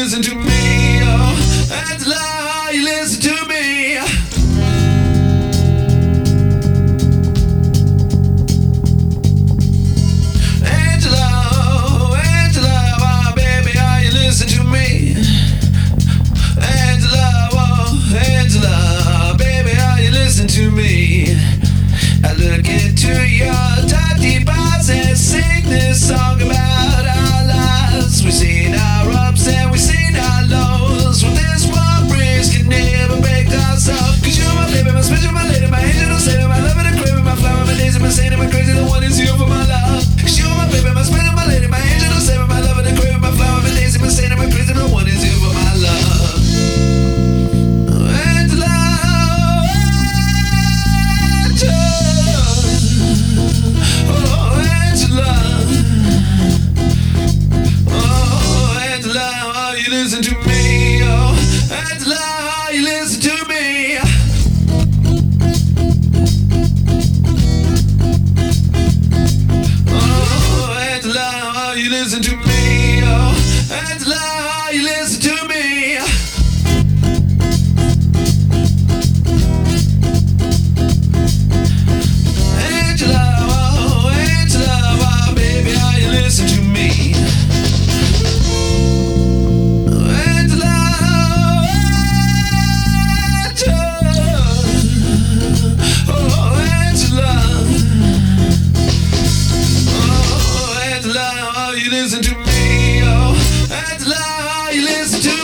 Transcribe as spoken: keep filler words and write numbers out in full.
listen to me. Oh, Angela, you listen to me. Angela, Angela, oh, baby, are you listen to me? Angela, oh, Angela, baby, are you listen to me? I look into your tight deep eyes and sing this song about our lives. We've seen our ups and we've seen our lows. Well, this one breeze can never break us up. Cause you're my baby, my special, my lady, my angel, no savior, my love and a craving, my flower, my daisy, my saint, my crazy, the one is here for my love. Cause you're my baby, my special, my lady, my angel, no savior, my love and a craving, my flower, my daisy, my saint, my crazy, the one is here for my love. Angela, oh, Angela, oh, Angela, oh, you listen to me, oh, Angela, oh, you listen to me. Oh, Angela, oh, you listen to me, oh, Angela, oh, you listen to me. Angela, oh, Angela, oh, baby, are you listen to me? Angela, oh, Angela, oh, Angela, oh, you listen to me, oh, Angela, oh, you listen to